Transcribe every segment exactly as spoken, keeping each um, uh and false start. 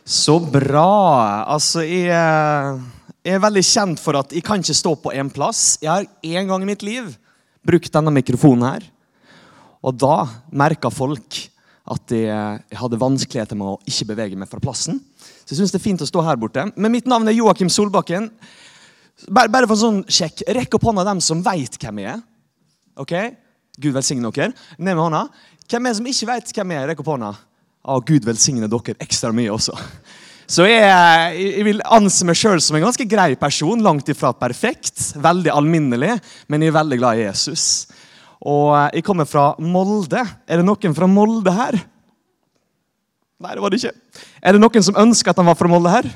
Så bra. Altså, jeg, jeg er veldig kjent for at jeg kan ikke stå på en plass. Jeg har en gang i mitt liv brukt denne mikrofonen her. Og da merket folk at jeg, jeg hadde vanskeligheter med å ikke bevege meg fra plassen. Så jeg synes det er fint å stå her borte. Men mitt navn er Joakim Solbakken. Bare, bare for en sånn sjekk. Rekk opp hånda dem som vet hvem jeg er. Ok? Gud velsigne dere. Ned med hånda. Hvem er det som ikke vet hvem jeg er? Rekk opp hånda. Å, Gud velsigne dere ekstra mye også. Så jeg, jeg vil anse meg selv som en ganske grei person, langt ifra perfekt, veldig alminnelig, men jeg er veldig glad i Jesus. Og jeg kommer fra Molde. Er det noen fra Molde her? Nei, det var det ikke. Er det noen som ønsker at han var fra Molde her?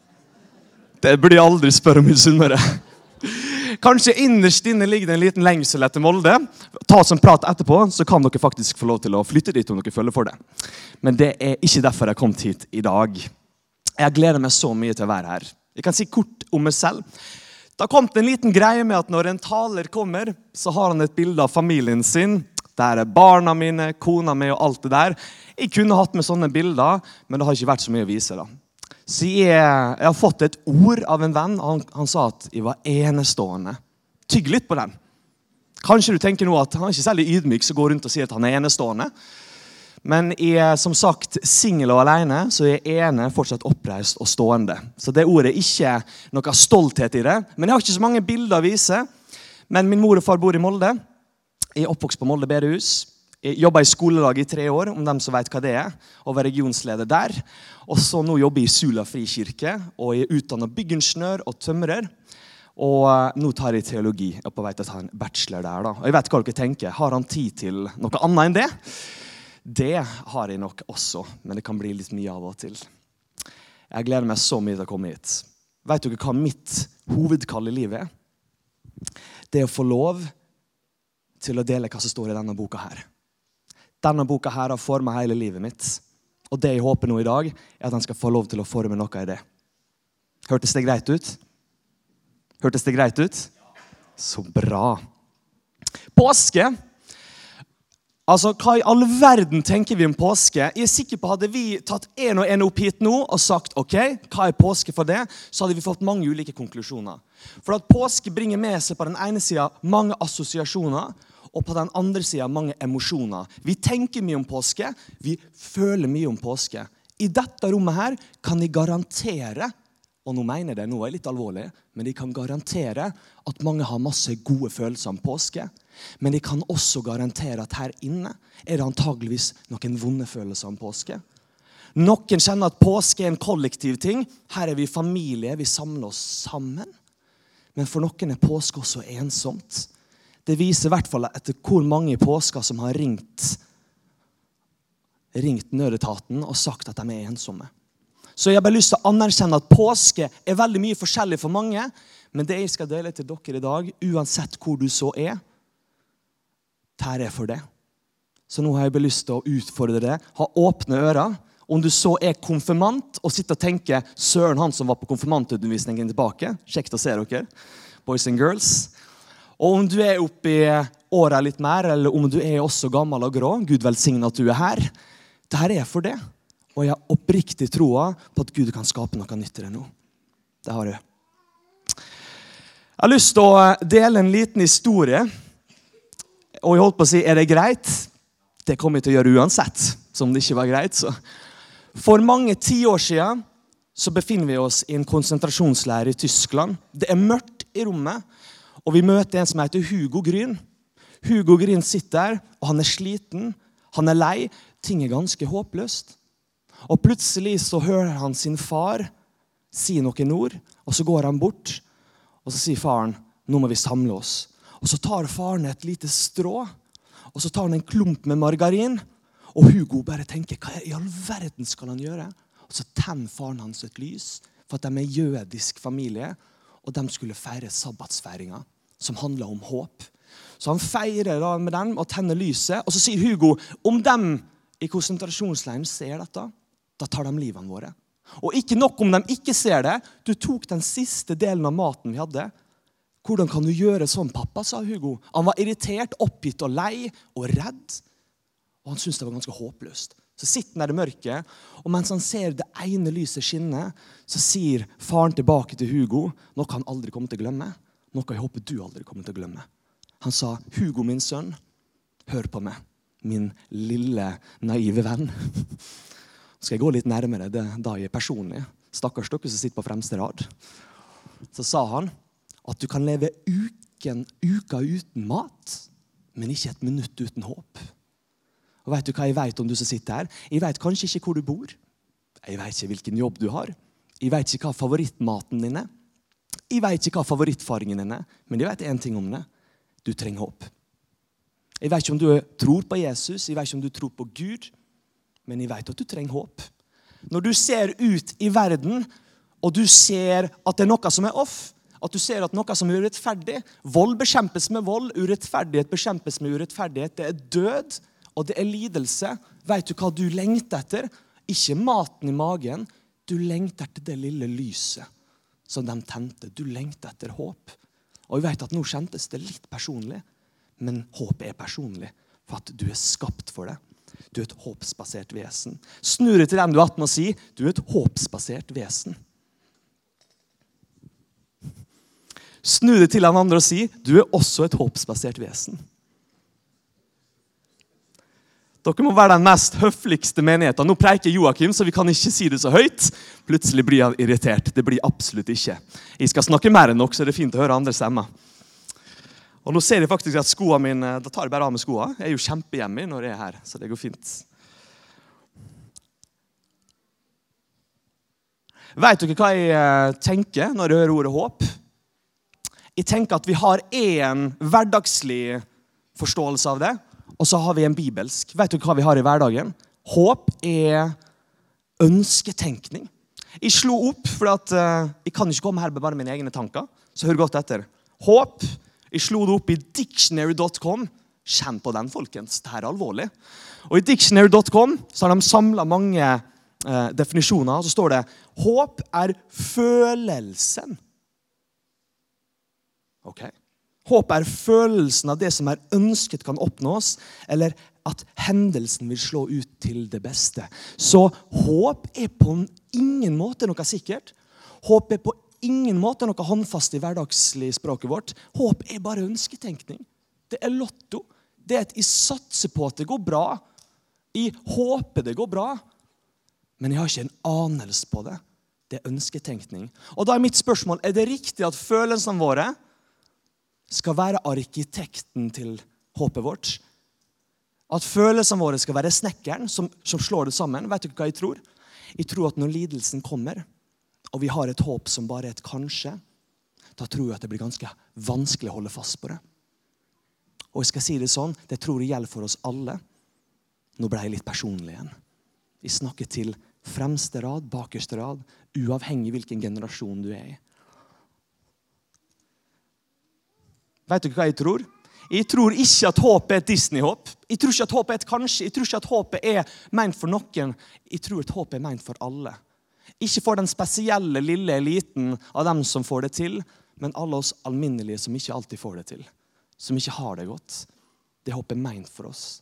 Det burde jeg aldri spørre om i Sunnmøre. Kanskje innerst inne ligger det en liten lengsel etter Molde. Ta oss en prat etterpå, så kan dere faktisk få lov til å flytte dit om dere føler for det. Men det er ikke derfor jeg kom hit i dag. Jeg gleder meg så mye til å være her. Jeg kan si kort om meg selv. Det har kommet en liten greie med at når en taler kommer, så har han et bilde av familien sin. Der er barna mine, kona mi og alt det der. Jeg kunne hatt med sånne bilder, men det har ikke vært så mye å vise da. Så jeg, jeg har fått et ord av en venn. Han, han sa at jeg var enestående. Tygg litt på den. Kanskje du tenker nå at han er ikke særlig ydmyk som går rundt og sier at han er enestående. Men jeg er som sagt single og alene, så jeg er ene fortsatt oppreist og stående. Så det ordet er ikke noe stolthet i det. Men jeg har ikke så mange bilder å vise. Men min mor og far bor i Molde. Jeg er oppvokst på Molde bedehus. Jeg jobbet i skolelag i tre år, om dem som vet hva det er, og var regionsleder der. Og så nå jobber jeg i Sula frikirke, og jeg er utdannet byggingeniør og tømrer. Og nå tar jeg teologi, og er på vei til å ta en bachelor der da. Og jeg vet hva dere tenker, har han tid til noe annet enn det? Det har jeg nok også, men det kan bli litt mye av og til. Jeg gleder meg så mye til å komme hit. Vet dere hva mitt hovedkall i livet er? Det er å få lov til å dele hva som står i denne boka her. Denne boka her har formet hele livet mitt. Og det jeg håper nå i dag, er at han skal få lov til å forme noe i det. Hørtes det greit ut? Hørtes det greit ut? Så bra. Påske. Altså, hva i all verden tenker vi om påske? Jeg er sikker på, hadde vi tatt en og en opp hit nå og sagt, ok, hva er påske for det? Så hadde vi fått mange ulike konklusjoner. For at påske bringer med seg på den ene siden mange assosiasjoner, og på den andre siden mange emosjoner. Vi tenker mye om påske, vi føler mye om påske. I dette rommet her kan jeg garantere, og nå mener jeg det, nå er jeg litt alvorlig, men jeg kan garantere at mange har masse gode følelser om påske. Men jeg kan også garantere at her inne er det antageligvis noen vonde følelser om påske. Noen kjenner at påske er en kollektiv ting. Her er vi familie, vi samler oss sammen. Men for noen er påske også ensomt. Det viser i hvert fall etter hvor mange påsker som har ringt, ringt nødetaten og sagt at de er ensomme. Så jeg har bare lyst til å anerkjenne at påske er veldig mye forskjellig for mange, men det jeg skal dele til dere i dag, uansett hvor du så er, her er for det. Så nå har jeg bare lyst til å utfordre det, ha åpne ører. Om du så er konfirmant og sitter og tenker, søren han som var på konfirmantundervisningen tilbake, kjekt å se dere, boys and girls. Og om du er oppe i året litt mer, eller om du er også gammel og grå, Gud velsigne at du er her. Dette er for det. Og jeg har oppriktig troa på at Gud kan skape noe nytt i det nå. Det har jeg. Jeg har lyst til å dele en liten historie. Og jeg holdt på å si, er det greit? Det kommer jeg til å gjøre uansett, som det ikke var greit. Så. For mange tiår siden så befinner vi oss i en konsentrasjonsleir i Tyskland. Det er mørkt i rommet. Og vi møter en som heter Hugo Gryn. Hugo Gryn sitter der, og han er sliten, han er lei, ting er ganske håpløst. Og plutselig så hører han sin far si noen ord, og så går han bort, og så sier faren, nå må vi samle oss. Og så tar faren et lite strå, og så tar han en klump med margarin, og Hugo bare tenker, hva i all verden skal han gjøre? Og så tenner faren hans et lys, for at de er jødisk familie, og de skulle feire sabbatsfeiringa, som handler om håp. Så han feirer da med dem og tenner lyset, og så sier Hugo, om dem i konsentrasjonsleiren ser dette, da tar de livene våre. Og ikke nok om de ikke ser det, du tok den siste delen av maten vi hadde. Hvordan kan du gjøre sånn, pappa, sa Hugo. Han var irritert, oppgitt og lei og redd, og han syntes det var ganske håpløst. Så sitter han der i mørket, og mens han ser det ene lyset skinne, så sier faren tilbake til Hugo, noe han aldri kommer til å glemme, noe jeg håper du aldri kommer til å glemme. Han sa, Hugo, min sønn, hør på meg, min lille, naive venn. Skal jeg gå litt nærmere, det da jeg er personlig. Stakkars dere som sitter på fremste rad. Så sa han at du kan leve uken, uka uten mat, men ikke et minutt uten håp. Og vet du hva jeg vet om du som sitter her? Jeg vet kanskje ikke hvor du bor. Jeg vet ikke hvilken jobb du har. Jeg vet ikke hva favorittmaten din er. Jeg vet ikke hva favorittfargen din er. Men jeg vet en ting om det. Du trenger håp. Jeg vet ikke om du tror på Jesus. Jeg vet ikke om du tror på Gud. Men jeg vet at du trenger håp. Når du ser ut i verden, og du ser at det er noe som er off, at du ser at noe som er urettferdig, vold bekjempes med vold, urettferdighet bekjempes med urettferdighet, det er død, og det er lidelse. Vet du hva du lengter etter? Ikke maten i magen, du lengter etter det lille lyset som de tente. Du lengter etter håp. Og jeg vet at nå kjentes det litt personlig, men håp er personlig, for at du er skapt for det. Du er et håpsbasert vesen. Snur det til den du er atten og si, du er et håpsbasert vesen. Snu det til den andre og si, du er også et håpsbasert vesen. Dere må være den mest høfligste menigheten. Nå preiker Joakim, så vi kan ikke si det så høyt. Plutselig blir han irritert. Det blir absolutt ikke. Jeg skal snakke mer enn nok, så det er fint å høre andre stemmer. Og nå ser jeg faktisk at skoene mine, da tar jeg bare av med skoene. Jeg er jo kjempehjemme når jeg er her, så det går fint. Vet dere hva jeg tenker når jeg hører ordet håp? Jeg tenker at vi har en hverdagslig forståelse av det, og så har vi en bibelsk. Vet du hva vi har i hverdagen? Håp er ønsketenkning. Jeg slo opp, for at, uh, jeg kan ikke komme her med bare mine egne tanker, så hør godt etter. Håp, jeg slo det opp i dictionary dot com. Kjenn på den, folkens. Det her er alvorlig. Og i dictionary dot com så har de samlet mange uh, definisjoner, og så står det, håp er følelsen. Ok. Håp er følelsen av det som er ønsket kan oppnås, eller at hendelsen vil slå ut til det beste. Så håp er på ingen måte noe sikkert. Håp er på ingen måte noe håndfast i hverdagslig språket vårt. Håp er bare ønsketenkning. Det er lotto. Det er et jeg satser på at det går bra. Jeg håper det går bra. Men jeg har ikke en anelse på det. Det er ønsketenkning. Og da er mitt spørsmål, er det riktig at følelsene våre skal være arkitekten til håpet vårt? At følelsene våre skal være snekkeren som, som slår det sammen? Vet du hva jeg tror? Jeg tror at når lidelsen kommer, og vi har et håp som bare er et kanskje, da tror jeg at det blir ganske vanskelig å holde fast på det. Og jeg skal si det sånn, det tror jeg gjelder for oss alle. Nå ble jeg litt personlig igjen. Jeg snakker til fremste rad, bakerste rad, uavhengig hvilken generasjon du er i. Vet du hva jeg tror? Jeg tror ikke at håpet er et Disney-håp. Jeg tror ikke at håpet er et kanskje. Jeg tror ikke at håpet er ment for noen. Jeg tror at håpet er ment for alle. Ikke for den spesielle lille eliten av dem som får det til, men alle oss alminnelige som ikke alltid får det til. Som ikke har det godt. Det håpet er ment for oss.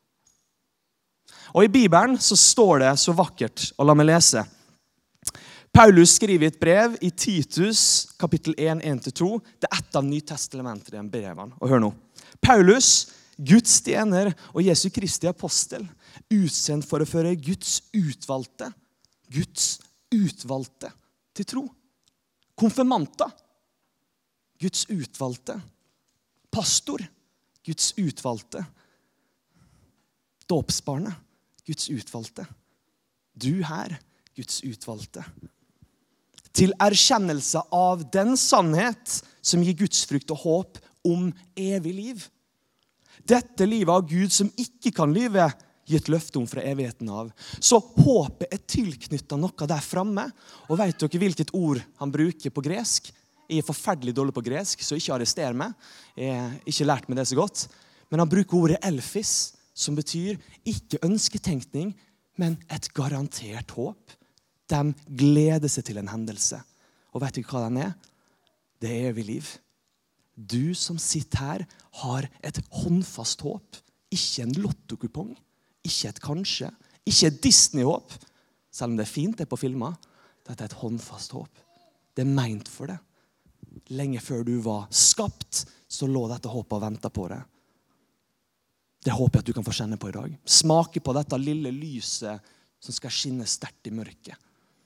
Og i Bibelen så står det så vakkert, og la meg lese. Paulus skriver i et brev i Titus, kapittel en, en til to. Det er et av Nytestamentet i den breven. Og hør nå. Paulus, Guds tjener og Jesu Kristi apostel, utsendt for å føre Guds utvalgte, Guds utvalgte til tro. Konfirmanta, Guds utvalgte. Pastor, Guds utvalgte. Dåpsbarnet, Guds utvalgte. Du her, Guds utvalgte. Til erkjennelse av den sannhet som gir Guds frukt og håp om evig liv. Dette livet av Gud som ikke kan lyve, gitt løfte om fra evigheten av. Så håpet er tilknyttet noe der fremme. Og vet dere hvilket ord han bruker på gresk? Jeg er forferdelig dårlig på gresk, så ikke arrester meg. Jeg har ikke lært meg det så godt. Men han bruker ordet elfis, som betyr ikke ønsketenkning, men et garantert håp. De gleder seg til en hendelse. Og vet du hva den er? Det er evig liv. Du som sitter her har et håndfast håp. Ikke en lottokupong. Ikke et kanskje. Ikke et Disney-håp, selv om det er fint det på filmer. Dette er et håndfast håp. Det er meint for det. Lenge før du var skapt, så lå dette håpet og ventet på det. Det håper jeg at du kan få kjenne på i dag. Smake på dette lille lyset som skal skinne sterkt i mørket.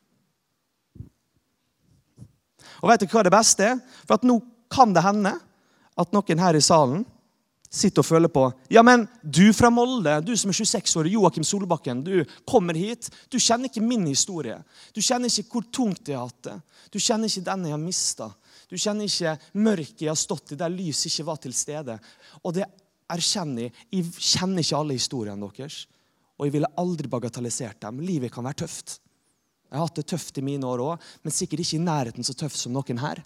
Og vet du hva det beste er? For at nå kan det hende at noen her i salen sitter og føler på, ja, men du fra Molde, du som er tjueseks år, Joakim Solbakken, du kommer hit, du kjenner ikke min historie. Du kjenner ikke hvor tungt jeg har hatt det. Du kjenner ikke den jeg har mistet. Du kjenner ikke mørket jeg har stått i, der lys ikke var til stede. Og det erkjenner jeg, jeg kjenner ikke alle historiene deres, og jeg ville aldri bagatellisert dem. Livet kan være tøft. Jeg har hatt det tøft i mine år også, men sikkert ikke i nærheten så tøft som noen her.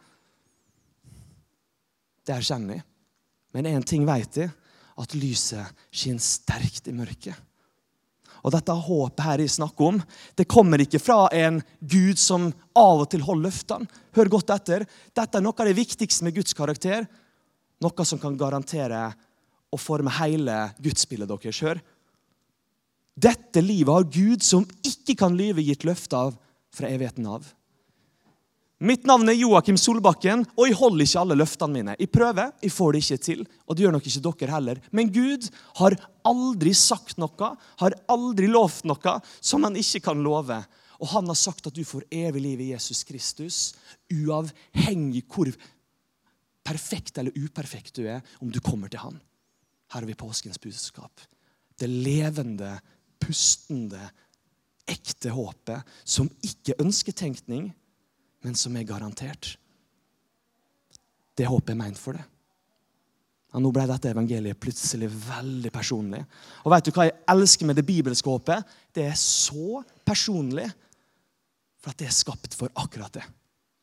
Det erkjenner jeg. Men en ting vet jeg, at lyset skinner sterkt i mørket. Og dette håpet her jeg snakker om, det kommer ikke fra en Gud som av og til holder løftene. Hør godt etter. Dette er noe av det viktigste med Guds karakter. Noe som kan garantere og forme hele gudsbildet deres. Hør. Dette livet har Gud som ikke kan lyve gitt løfte av fra evigheten av. Mitt navn er Joakim Solbakken, og jeg holder ikke alle løftene mine. Jeg prøver, jeg får det ikke til, og det gjør nok ikke dere heller. Men Gud har aldri sagt noe, har aldri lovt noe som han ikke kan love. Og han har sagt at du får evig liv i Jesus Kristus, uavhengig hvor perfekt eller uperfekt du er, om du kommer til han. Her har vi påskens budskap. Det levende, pustende, ekte håpet, som ikke ønsker tenkning, men som er garantert. Det håpet er meint for det. Ja, nå ble dette evangeliet plutselig veldig personlig. Og vet du hva jeg elsker med det bibelske håpet? Det er så personlig, for at det er skapt for akkurat det.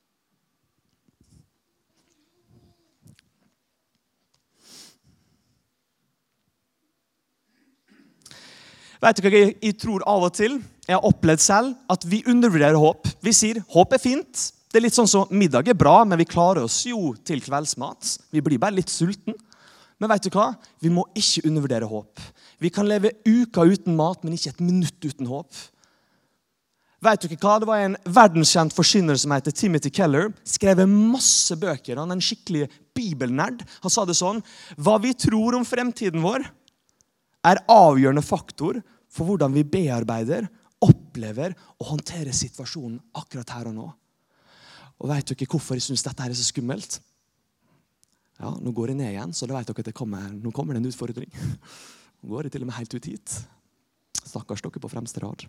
Vet du hva jeg, jeg tror av og til? Jeg har opplevd selv at vi undervurderer håp. Vi sier, håp er fint. Det er litt sånn som middag er bra, men vi klarer oss jo til kveldsmat. Vi blir bare litt sulten. Men vet du hva? Vi må ikke undervurdere håp. Vi kan leve uker uten mat, men ikke et minutt uten håp. Vet du ikke hva? Det var en verdenskjent forkynner som heter Timothy Keller. Skrev masse bøker. Han er en skikkelig bibelnerd. Han sa det sånn, hva vi tror om fremtiden vår er avgjørende faktor for hvordan vi bearbeider, opplever og håndterer situasjonen akkurat her og nå. Og vet dere hvorfor jeg synes dette her er så skummelt? Ja, nå går jeg ned igjen, så da vet dere at det kommer, nå kommer det en utfordring. Nå går jeg til og med helt ut hit. Stakkars dere på fremste rad.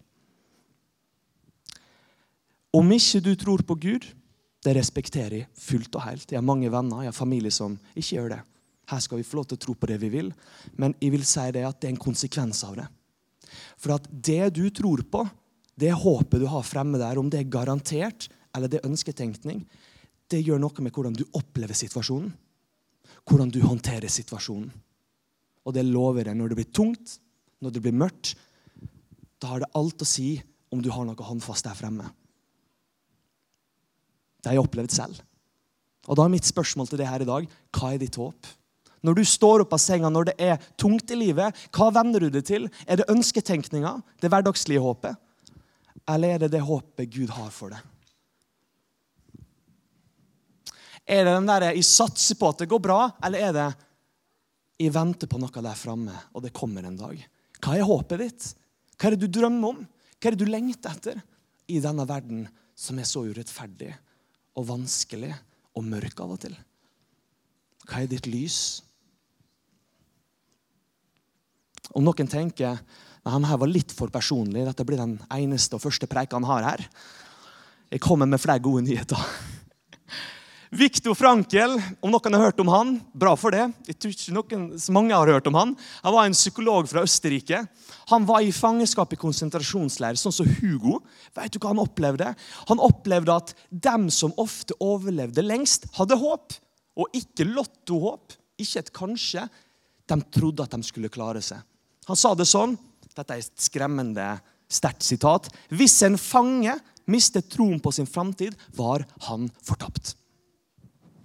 Om ikke du tror på Gud, det respekterer jeg fullt og helt. Jeg har mange venner, jeg har familie som ikke gjør det. Her skal vi få lov til å tro på det vi vil, men jeg vil si det at det er en konsekvens av det. For at det du tror på, det håpet du har fremme der, om det er garantert, eller det er ønsketenkning, det gjør noe med hvordan du opplever situasjonen, hvordan du håndterer situasjonen. Og det lover deg når det blir tungt, når det blir mørkt, da har det alt å si om du har noe håndfast der fremme. Det har jeg opplevd selv. Og da er mitt spørsmål til deg her i dag, hva er ditt håp? Når du står opp av senga, når det er tungt i livet, hva vender du det til? Er det ønsketenkninga, det hverdagslige håpet? Eller er det det håpet Gud har for deg? Er det den der, jeg satser på at det går bra, eller er det, jeg venter på noe der fremme, og det kommer en dag? Hva er håpet ditt? Hva er det du drømmer om? Hva er det du lengter etter i denne verden som er så urettferdig og vanskelig og mørk av og til? Hva er ditt lys? Om noen tenker, han her var litt for personlig, dette blir den eneste og første preika han har her. Jeg kommer med flere gode nyheter. Viktor Frankl, om noen har hørt om han, bra for det. Jeg tror ikke noen, så mange har hørt om han. Han var en psykolog fra Østerrike. Han var i fangenskap i konsentrasjonsleir, sånn som Hugo. Vet du hva han opplevde? Han opplevde at dem som ofte overlevde lengst, hadde håp. Og ikke lottohåp, ikke et kanskje. De trodde at de skulle klare seg. Han sa det sånn, dette er et skremmende, sterkt sitat. Hvis en fange mistet troen på sin framtid, var han fortapt.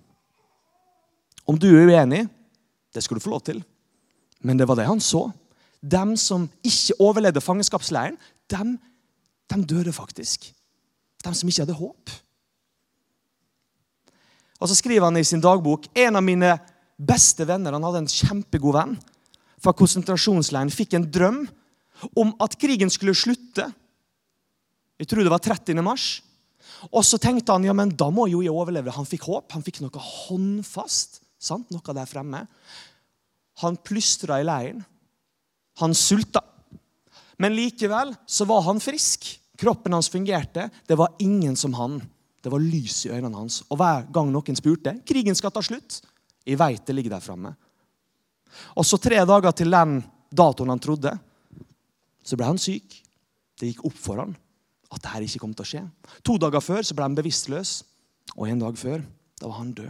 Om du er uenig, det skal du få lov til. Men det var det han så. dem som ikke overlevde fangenskapsleiren, dem, dem døde faktisk. Dem som ikke hadde håp. Og så skriver han i sin dagbok, en av mine beste venner, han hadde en kjempegod venn fra konsentrasjonsleiren, fikk en drøm om at krigen skulle slutte. Jeg tror det var trettende mars. Og så tenkte han, ja, men da må jo jeg overleve. Han fikk håp, han fikk noe håndfast, sant? Noe der fremme. Han plystret i leiren. Han sulta. Men likevel så var han frisk. Kroppen hans fungerte. Det var ingen som han. Det var lys i øynene hans. Og hver gang noen spurte, krigen skal ta slutt. Jeg vet det ligger der fremme. Og så tre dager til den datoen han trodde, så ble han syk. Det gikk opp for han at det her ikke kom til å skje. To dager før så ble han bevisstløs, og en dag før, da var han død.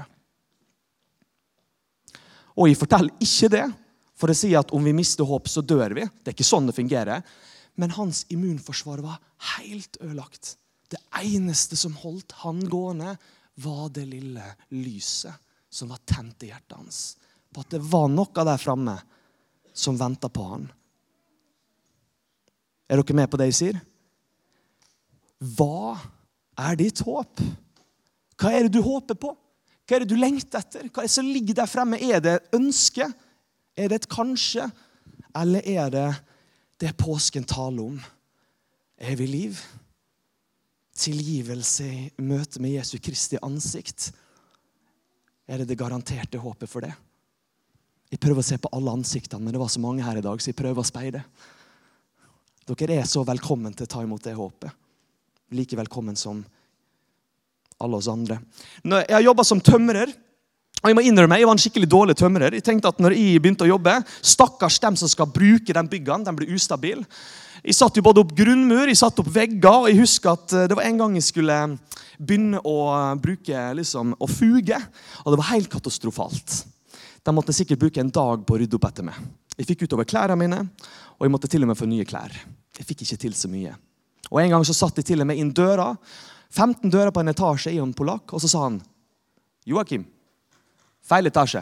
Og jeg forteller ikke det, for å si at om vi mister håp, så dør vi. Det er ikke sånn det fungerer. Men hans immunforsvar var helt ødelagt. Det eneste som holdt han gående, var det lille lyset som var tent i hjertet hans. På at det var noe der fremme som ventet på han. Er dere med på det jeg sier? Hva er ditt håp? Hva er det du håper på? Hva er det du lengter etter? Hva er det som ligger der fremme? Er det et ønske? Er det et kanskje? Eller er det det påsken taler om? Evig liv? Tilgivelse i møte med Jesu Kristi ansikt? Er det det garanterte håpet for det? Jeg prøver å se på alle ansiktene, men det var så mange her i dag, så jeg prøver å speide. Dere er så velkommen til å ta imot det håpet. Like velkommen som alle oss andre. Jeg har jobbet som tømrer, og jeg må innrømme, jeg var en skikkelig dårlig tømrer. Jeg tenkte at når jeg begynte å jobbe, stakkars dem som skal bruke den byggene, den blir ustabil. Jeg satt jo både opp grunnmur, jeg satt opp vegger, og jeg husker at det var en gang jeg skulle begynne å bruke, liksom, å fuge, og det var helt katastrofalt. De måtte sikkert bruke en dag på å rydde opp etter meg. Jeg fikk utover klærne mine, og jeg måtte til og med få nye klær. Jeg fikk ikke til så mye. Og en gang så satt jeg til og med inn døra, femten dører på en etasje i en polakk, og så sa han, Joakim, feil etasje.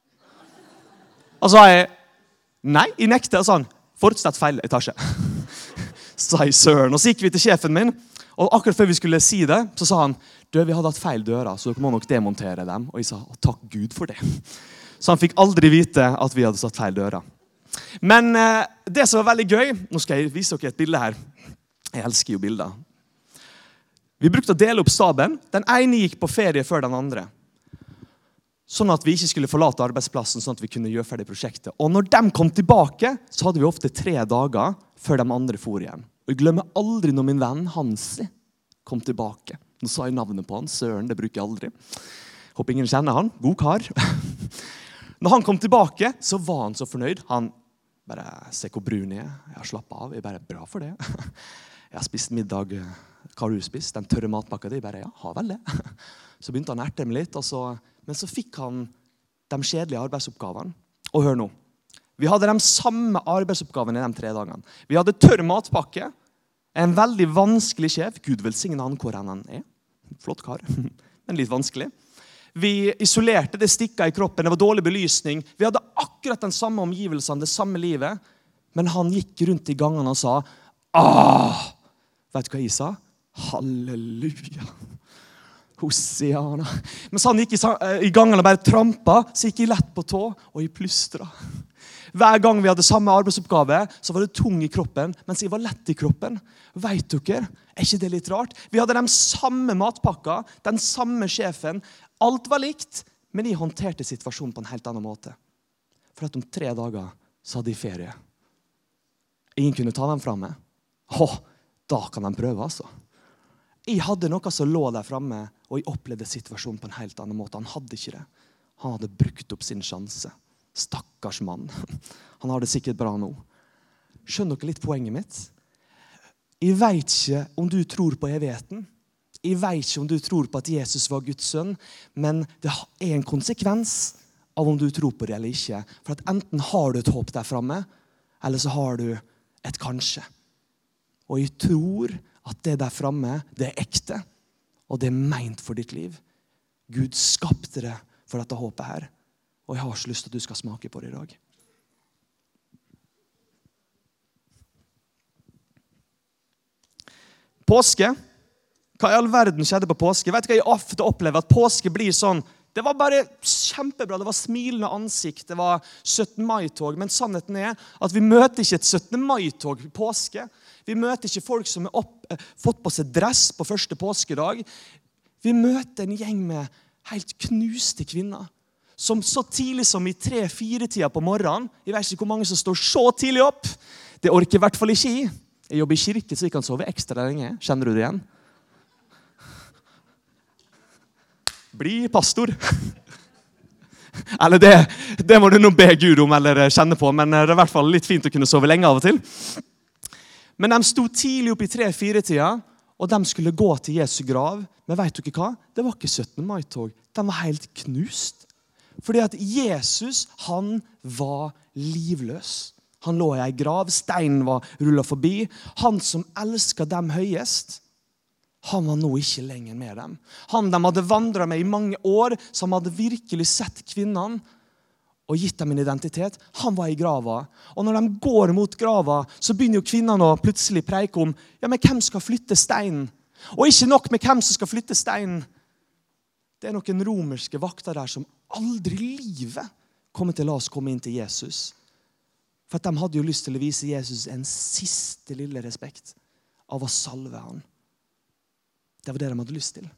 Og så sa jeg, nei, jeg nekte, og sa han, fortsatt feil etasje. Så sa jeg, søren, og så gikk vi til sjefen min, og akkurat før vi skulle si det, så sa han, du, vi hadde hatt feil dører, så dere må nok demontere dem. Og jeg sa, takk Gud for det. Så han fikk aldri vite at vi hadde satt feil dører. Men eh, det som var veldig gøy, nå skal jeg vise dere et bilde her. Jeg elsker jo bilder. Vi brukte å dele opp staben. Den ene gikk på ferie før den andre. Sånn at vi ikke skulle forlate arbeidsplassen, sånn at vi kunne gjøre ferdig prosjektet. Og når de kom tilbake, så hadde vi ofte tre dager før de andre for igjen. Og jeg glemmer aldri når min venn Hansi kom tilbake. Nå sa jeg navnet på han, Søren, det bruker jeg aldri. Håper ingen kjenner han, god kar. Når han kom tilbake, så var han så fornøyd. Han bare, se hvor brun jeg er. Jeg har slappet av, jeg er bare bra for det. Jeg har spist middag, hva har du spist? Den tørre matpakka di, bare, ja, har vel det. Så begynte han å erte meg litt, og så, men så fikk han de kjedelige arbeidsoppgavene. Og hør nå, vi hadde de samme arbeidsoppgavene i de tre dagene. Vi hadde tørr matpakke, en veldig vanskelig sjef, Gud velsigne han hvor han er. Flott kar, men litt vanskelig. Vi isolerte, det stikket i kroppen, det var dårlig belysning. Vi hadde akkurat den samme omgivelsene, det samme livet. Men han gikk rundt i gangene og sa, ah, vet du hva jeg sa? Halleluja. Hosiana. Men så han gikk i, i gangene og bare trampa, så gikk jeg lett på tå, og jeg plystra. Hver gang vi hadde samme arbeidsoppgave, så var det tung i kroppen, mens jeg var lett i kroppen. Vet dere, er ikke det litt rart? Vi hadde de samme matpakka, den samme sjefen. Alt var likt, men jeg håndterte situasjonen på en helt annen måte. For at om tre dager så hadde jeg ferie. Ingen kunne ta dem fra meg. Åh, da kan de prøve, altså. Jeg hadde noe som lå der fremme, og jeg opplevde situasjonen på en helt annen måte. Han hadde ikke det. Han hadde brukt opp sin sjanse. Stakkars mann. Han har det sikkert bra nå. Skjønner dere litt poenget mitt? Jeg vet ikke om du tror på evigheten. Jeg vet ikke om du tror på at Jesus var Guds sønn, men det er en konsekvens av om du tror på det eller ikke. For at enten har du et håp der fremme, eller så har du et kanskje. Og jeg tror at det der fremme, det er ekte, og det er meint for ditt liv. Gud skapte det for dette håpet her, og jeg har så lyst til at du skal smake på det i dag. Påske. Hva i all verden skjedde på påske? Vet du hva jeg ofte opplever? At påske blir sånn, det var bare kjempebra, det var smilende ansikt, det var syttende mai-tog, men sannheten er at vi møter ikke et syttende mai-tog i påske. Vi møter ikke folk som har opp, fått på seg dress på første påskedag. Vi møter en gjeng med helt knuste kvinner, som så tidlig som i tre-fire-tida på morgenen, jeg vet ikke hvor mange som står så tidlig opp, det orker jeg i hvert fall ikke i. Jeg jobber i kirke, så jeg kan sove ekstra lenge. Kjenner du det igjen? Bli pastor. Eller det, det må du nå be Gud om, eller kjenne på, men det er i hvert fall litt fint å kunne sove lenge av og til. Men de sto tidlig opp i tre-fire-tida, og de skulle gå til Jesu grav. Men vet dere hva? Det var ikke syttende mai-tog. De var helt knust. Fordi at Jesus, han var livløs. Han lå i en grav, steinen var rullet forbi. Han som elsket dem høyest, han var nå ikke lenger med dem. Han de hadde vandret med i mange år, som hadde virkelig sett kvinnene og gitt dem en identitet, han var i grava. Og når de går mot grava, så begynner jo kvinnene å plutselig preike om, ja, men hvem skal flytte steinen? Og ikke nok med hvem som skal flytte steinen. Det er noen romerske vakter der som aldri i livet kommer til å la oss komme inn til Jesus. For at de hadde jo lyst til å vise Jesus en siste lille respekt av å salve han. Det var det de hadde lyst til.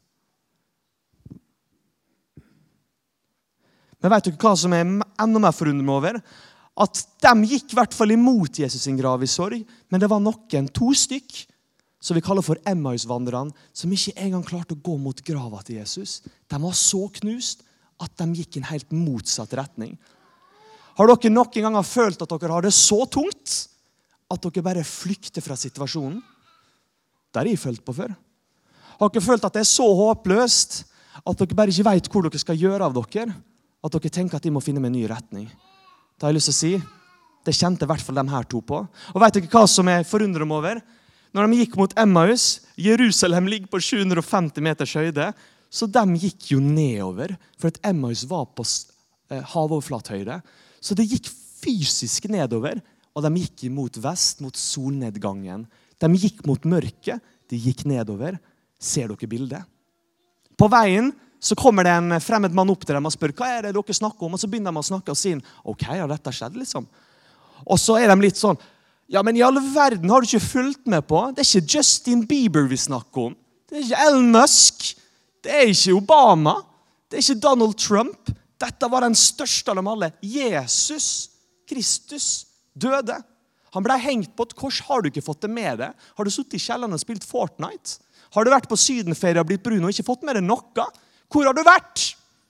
Men vet dere hva som er enda mer forundret meg over? At de gikk i hvert fall imot Jesus sin grav i sorg, men det var noen, to stykk, som vi kaller for Emmaus-vandrerne, som ikke engang klarte å gå mot grava til Jesus. De var så knust at de gikk i en helt motsatt retning. Har dere noen ganger følt at dere har det så tungt at dere bare flykter fra situasjonen? Det har jeg følt på før. Har dere følt at det er så håpløst at dere bare ikke vet hvor dere skal gjøre av dere? At dere tenker at de må finne med en ny retning? Det har jeg lyst til å si. Det kjente i hvert fall de her to på. Og vet dere hva som er forundret meg over? Når de gikk mot Emmaus, Jerusalem ligger på sju hundre og femti meters høyde, så de gikk jo nedover, for at Emmaus var på havoverflatehøyde. Så det gikk fysisk nedover, og de gikk mot vest, mot solnedgangen. De gikk mot mørket, de gikk nedover. Ser dere bildet? På veien så kommer det en fremmed mann opp til dem og spør, hva er det dere snakker om? Og så begynner de å snakke og sier, ok, har dette skjedd liksom? Og så er de litt sånn, ja, men i alle verden har du ikke fulgt med på? Det er ikke Justin Bieber vi snakker om. Det er ikke Elon Musk. Det er ikke Obama. Det er ikke Donald Trump. Dette var den største av dem alle. Jesus Kristus døde. Han ble hengt på et kors. Har du ikke fått det med deg? Har du suttet i kjelleren og spilt Fortnite? Har du vært på sydenferie og blitt brun og ikke fått med deg noe? Hvor har du vært?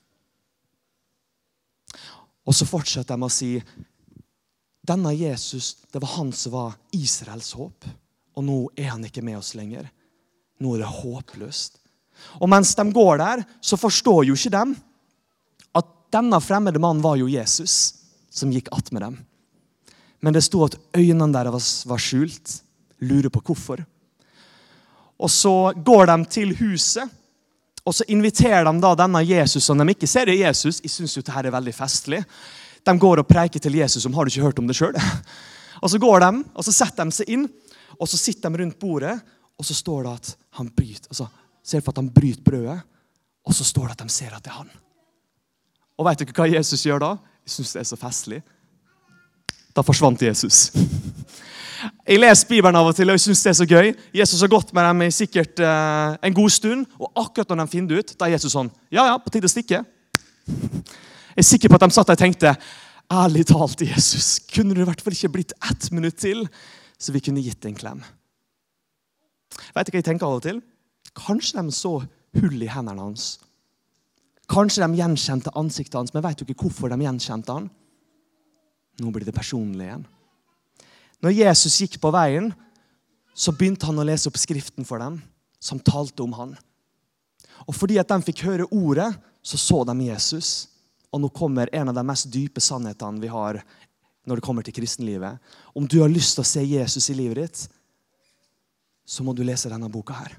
Og så fortsetter de å si, denne Jesus, det var han som var Israels håp. Og nå er han ikke med oss lenger. Nå er det håpløst. Og mens de går der, så forstår jo ikke dem at denne fremmede mannen var jo Jesus som gikk att med dem. Men det stod at øynene deres var skjult. Lurer på hvorfor. Og så går de til huset, og så inviterer de da denne Jesus som de ikke ser i Jesus. Jeg synes jo dette er veldig festlig. De går og preiker til Jesus som har du ikke hørt om det selv. Og så går de, og så setter de seg inn, og så sitter de rundt bordet, og så står det at han bryter, altså ser for at han bryter brødet, og så står det at de ser at det er han. Og vet dere hva Jesus gjør da? Jeg synes det er så festlig. Da forsvant Jesus. Jeg leser Bibelen av og til, og jeg synes det er så gøy. Jesus har gått med dem i sikkert eh, en god stund, og akkurat når de finner det ut, da er Jesus sånn, ja, ja, på tide å stikke. Jeg er sikker på at de satt der og tenkte, ærlig talt, Jesus, kunne det i hvert fall ikke blitt ett minutt til, så vi kunne gitt en klem. Vet du hva jeg tenker av og til? Kanskje de så hull i hendene hans. Kanskje de gjenkjente ansiktet hans, men vet du ikke hvorfor de gjenkjente han? Nå blir det personlig igjen. Når Jesus gikk på veien, så begynte han å lese opp skriften for dem, som talte om han. Og fordi at de fikk høre ordet, så så de Jesus. Og nå kommer en av de mest dype sannhetene vi har når det kommer til kristenlivet. Om du har lyst til å se Jesus i livet ditt, så må du lese denne boka her.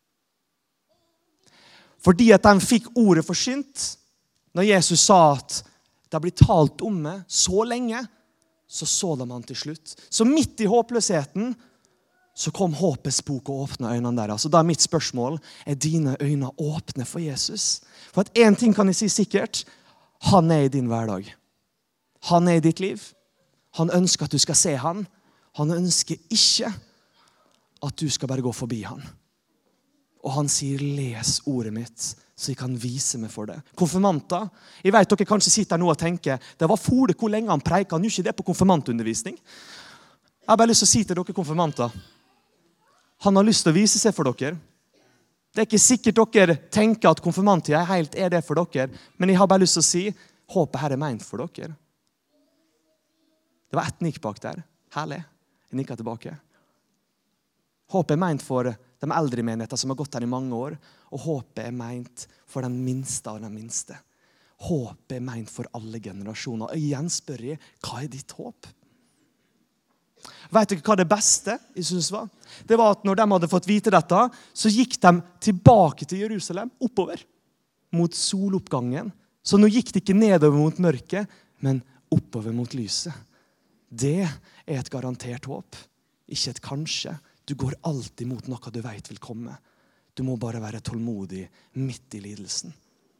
Fordi at de fikk ordet forsynt, når Jesus sa at det har blitt talt om meg så lenge, så så de han til slutt. Så midt i håpløsheten, så kom håpets bok og åpnet øynene deres. Så da er mitt spørsmål, er dine øyne åpne for Jesus? For at en ting kan jeg si sikkert, han er i din hverdag. Han er i ditt liv. Han ønsker at du skal se han. Han ønsker ikke at du skal bare gå forbi han. Og han sier, les ordet mitt, så jeg kan vise meg for det. Konfirmanter, jeg vet dere kanskje sitter nå og tenker, det var fole hvor lenge han preiket, han gjorde ikke det på konfirmantundervisning. Jeg har bare lyst til å si til dere konfirmanter, han har lyst til å vise seg for dere. Det er ikke sikkert dere tenker at konfirmanttida helt er det for dere, men jeg har bare lyst til å si, håpet her er ment for dere. Det var ett nikk bak der. Herlig. Jeg nikker tilbake. Håpet er ment for de eldre menigheter som har gått her i mange år, og håpet er ment for den minste av den minste. Håpet er ment for alle generasjoner. Og igjen spør jeg, hva er ditt håp? Vet dere hva det beste jeg synes var? Det var at når de hadde fått vite dette, så gikk de tilbake til Jerusalem, oppover, mot soloppgangen. Så nå gikk de ikke nedover mot mørket, men oppover mot lyset. Det er et garantert håp, ikke et kanskje. Du går alltid mot noe du vet vil komme. Du må bare være tålmodig midt i lidelsen.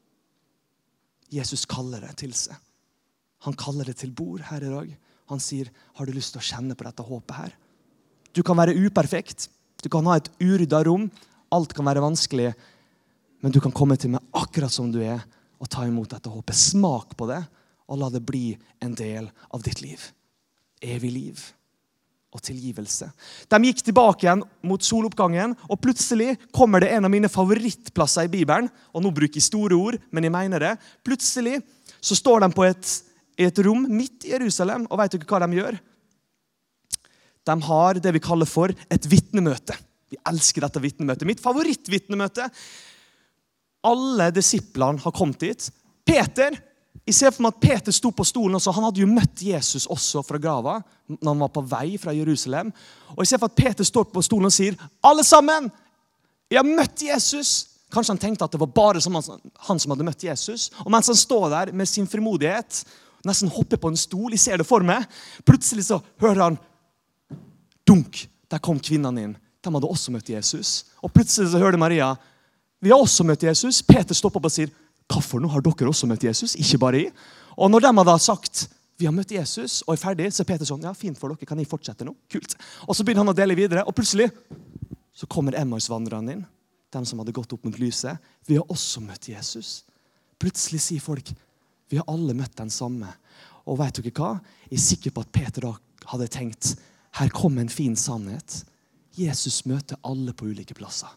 Jesus kaller det til seg. Han kaller det til bord her i dag. Han sier, har du lyst til å kjenne på dette håpet her? Du kan være uperfekt. Du kan ha et urydda rom. Alt kan være vanskelig. Men du kan komme til meg akkurat som du er og ta imot dette håpet. Smak på det og la det bli en del av ditt liv. Evig liv og tilgivelse. De gikk tilbake igjen mot soloppgangen, og plutselig kommer det en av mine favorittplasser i Bibelen, og nå bruker jeg store ord, men jeg mener det. Plutselig så står de på et, et rom midt i Jerusalem, og vet dere hva de gjør? De har det vi kaller for et vittnemøte. Vi elsker dette vittnemøtet. Mitt favorittvittnemøte. Alle disiplene har kommet dit. Peter, jeg ser for meg at Peter sto på stolen også. Han hadde jo møtt Jesus også fra grava, når han var på vei fra Jerusalem. Og jeg ser for at Peter står på stolen og sier, alle sammen, jeg har møtt Jesus. Kanskje han tenkte at det var bare som han, han som hadde møtt Jesus. Og mens han står der med sin frimodighet, nesten hopper på en stol, jeg ser det for meg, plutselig så hører han, dunk, der kom kvinnen inn. De hadde også møtt Jesus. Og plutselig så hørte Maria, vi har også møtt Jesus. Peter stopper opp og sier, hvorfor nå har dere også møtt Jesus? Ikke bare jeg. Og når de hadde sagt, vi har møtt Jesus, og er ferdig, så er Peter sånn, ja, fint for dere, kan jeg fortsette nå? Kult. Og så begynner han å dele videre, og plutselig så kommer Emmaus-vandrerne inn, de som hadde gått opp mot lyset. Vi har også møtt Jesus. Plutselig sier folk, vi har alle møtt den samme. Og vet dere hva? Jeg er sikker på at Peter da hadde tenkt, her kommer en fin sannhet. Jesus møter alle på ulike plasser.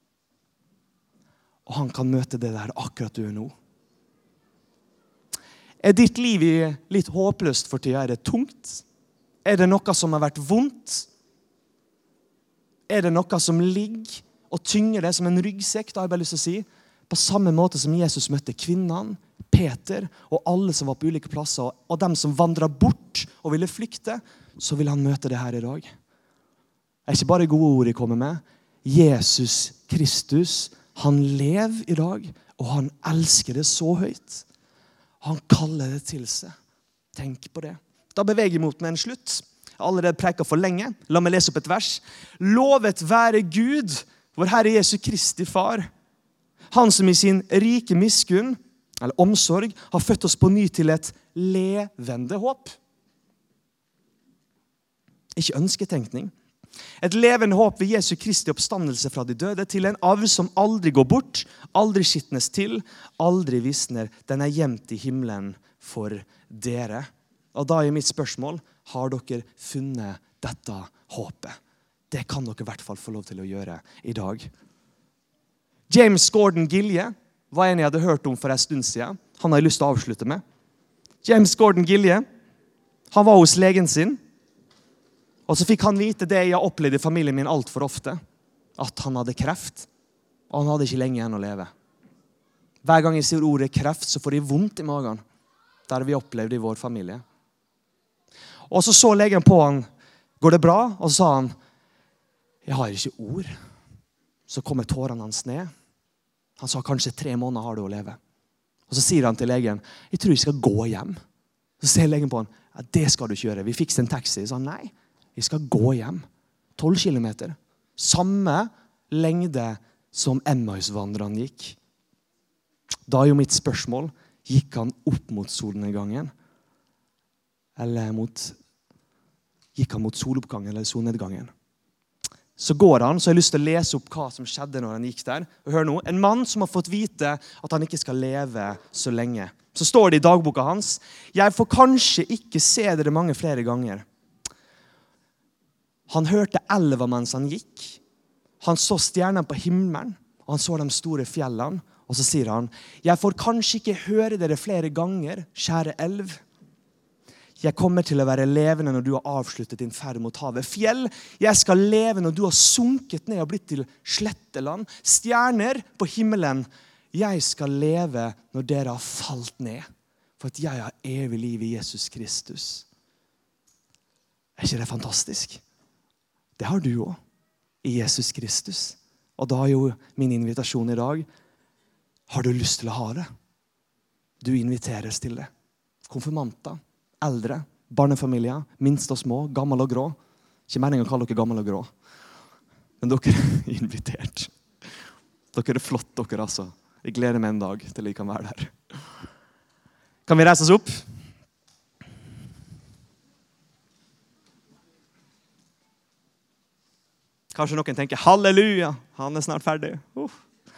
Og han kan møte det der akkurat du er nå. Er ditt liv litt håpløst for tida? Er det tungt? Er det noe som har vært vondt? Er det noe som ligger og tynger det som en ryggsekk? Da har jeg bare lyst til å si, på samme måte som Jesus møtte kvinnene, Peter og alle som var på ulike plasser, og dem som vandret bort og ville flykte, så vil han møte det her i dag. Det er ikke bare gode ord jeg kommer med. Jesus Kristus, han lever i dag, og han elsker det så høyt. Han kaller det til seg. Tenk på det. Da beveger jeg mot med en slutt. Jeg har allerede preket for lenge. La meg lese opp et vers. Lovet være Gud, vår Herre Jesu Kristi far. Han som i sin rike miskunn, eller omsorg, har født oss på ny til et levende håp. Ikke ønsketenkning. Et levende håp ved Jesu Kristi oppstandelse fra de døde til en arv som aldri går bort, aldri skittnes til, aldri visner. Den er gjemt i himmelen for dere. Og da er mitt spørsmål, har dere funnet dette håpet? Det kan dere i hvert fall få lov til å gjøre i dag. James Gordon Gilje var en jeg hadde hørt om for en stund siden. Han har jeg lyst til å avslutte med. James Gordon Gilje, han var hos legen sin, og så fikk han vite det jeg har opplevd i familien min alt for ofte, at han hadde kreft, og han hadde ikke lenge igjen å leve. Hver gang jeg sier ordet kreft, så får jeg vondt i magen. Det har vi opplevd i vår familie. Og så så legen på han, går det bra? Og så sa han, jeg har ikke ord. Så kommer tårene hans ned. Han sa, kanskje tre måneder har du å leve. Og så sier han til legen, jeg tror jeg skal gå hjem. Så ser legen på han, ja, det skal du ikke gjøre. Vi fikser en taxi. Så han, nei. Vi skal gå hjem. tolv kilometer. Samme lengde som Emmausvandreren gikk. Da er jo mitt spørsmål, gikk han opp mot solnedgangen? Eller mot, gikk han mot soloppgangen eller solnedgangen? Så går han, så jeg har lyst til å lese opp hva som skjedde når han gikk der. Og hør nå, en mann som har fått vite at han ikke skal leve så lenge. Så står det i dagboka hans, jeg får kanskje ikke se dere mange flere ganger. Han hørte elva mens han gikk. Han så stjernene på himmelen, og han så de store fjellene. Og så sier han, jeg får kanskje ikke høre dere flere ganger, kjære elv. Jeg kommer til å være levende når du har avsluttet din ferd mot havet. Fjell, jeg skal leve når du har sunket ned og blitt til sletteland. Stjerner på himmelen, jeg skal leve når dere har falt ned. For at jeg har evig liv i Jesus Kristus. Er ikke det fantastisk? Det har du også, i Jesus Kristus. Og da er jo min invitasjon i dag, har du lyst til å ha det? Du inviteres til det. Konfirmanter, eldre, barnefamilier, minst og små, gammel og grå. Ikke meningen å kalle dere gammel og grå. Men dere er invitert. Dere er flott, dere altså. Jeg gleder meg en dag til jeg kan være der. Kan vi reise oss opp? Kanskje noen tenker, halleluja, han er snart ferdig. Uh.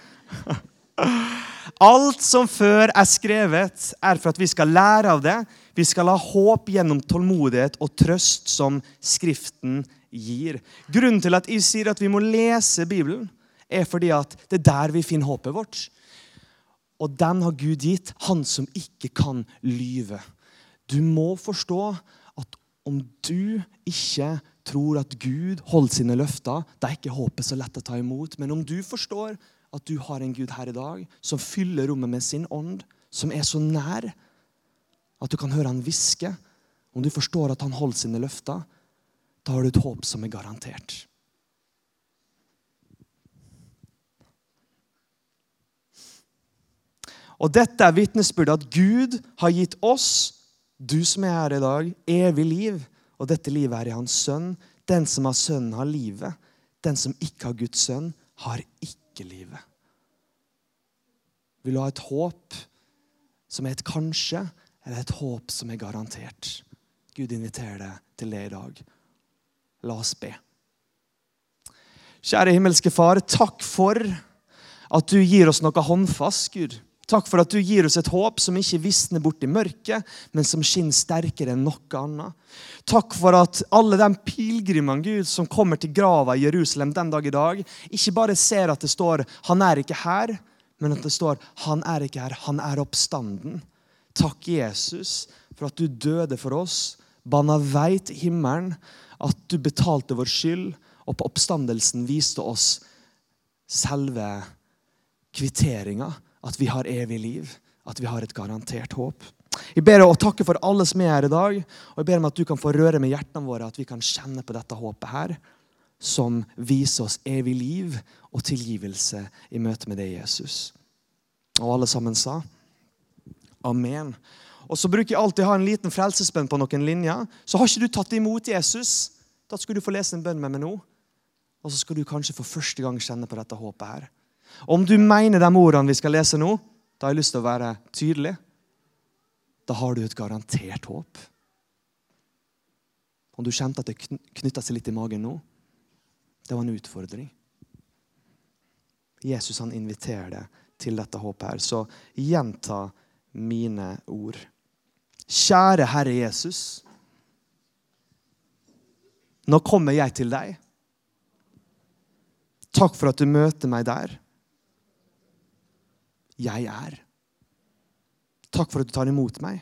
Alt som før er skrevet er for at vi skal lære av det. Vi skal ha håp gjennom tålmodighet og trøst som Skriften gir. Grunnen til at jeg sier at vi må lese Bibelen er fordi at det er der vi finner håpet vårt. Og den har Gud gitt, han som ikke kan lyve. Du må forstå at om du ikke tror at Gud holder sine løfter, det er ikke håpet så lett å ta imot. Men om du forstår at du har en Gud her i dag som fyller rommet med sin ånd, som er så nær at du kan høre han viske. Om du forstår at han holder sine løfter, da har du et håp som er garantert. Og dette er vitnesbyrd at Gud har gitt oss, du som er her i dag, evig liv. Og dette livet er i hans sønn. Den som har sønnen har livet. Den som ikke har Guds sønn har ikke livet. Vil du ha et håp som er et kanskje, eller et håp som er garantert? Gud inviterer deg til det i dag. La oss be. Kjære himmelske far, takk for at du gir oss noe håndfast, Gud. Takk for at du gir oss et håp som ikke visner bort i mørket, men som skinner sterkere enn noe annet. Takk for at alle de pilgrimene, Gud, som kommer til grava i Jerusalem den dag i dag, ikke bare ser at det står, han er ikke her, men at det står, han er ikke her, han er oppstanden. Takk, Jesus, for at du døde for oss, bana vei til himmelen, at du betalte vår skyld, og på oppstandelsen viste oss selve kvitteringen, at vi har evig liv, at vi har et garantert håp. Jeg ber deg å takke for alle som er her i dag, og jeg ber om at du kan få røre med hjertene våre, at vi kan kjenne på dette håpet her, som viser oss evig liv og tilgivelse i møte med deg, Jesus. Og alle sammen sa, amen. Og så bruker jeg alltid ha en liten frelsesbønn på noen linjer, så har ikke du tatt imot Jesus, da skal du få lese en bønn med meg nå, og så skal du kanskje for første gang kjenne på dette håpet her. Om du mener de ordene vi skal lese nå, da har jeg lyst til å være tydelig. Da har du et garantert håp. Om du kjente at det knyttet seg litt i magen nå, det var en utfordring. Jesus han inviterer deg til dette håpet her, så gjenta mine ord. Kjære Herre Jesus, nå kommer jeg til deg. Takk for at du møter meg der. Jeg er. Takk for at du tar imot meg.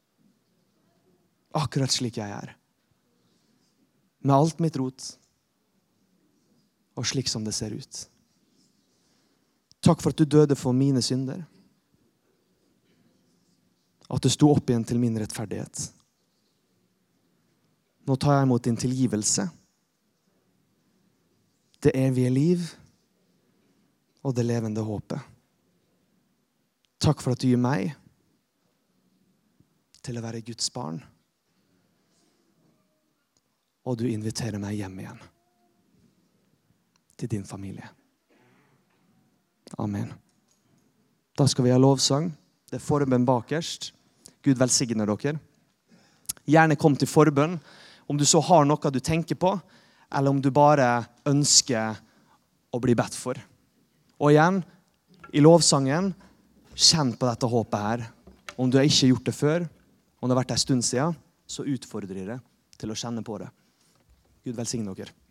Akkurat slik jeg er. Med alt mitt rot. Og slik som det ser ut. Takk for at du døde for mine synder. At du sto opp igjen til min rettferdighet. Nå tar jeg imot din tilgivelse. Det evige liv. Og det levende håpet. Takk for at du gir meg til å være Guds barn. Og du inviterer meg hjem igjen. til din familie. Amen. Da skal vi ha lovsang. Det er forbønn bakerst. Gud velsigner dere. Gjerne kom til forbønn, om du så har noe du tenker på, eller om du bare ønsker å bli bedt for. Og igjen, i lovsangen, kjenn på dette håpet her. Om du har ikke gjort det før, om det har vært en stund siden, så utfordrer jeg deg til å kjenne på det. Gud velsigne dere.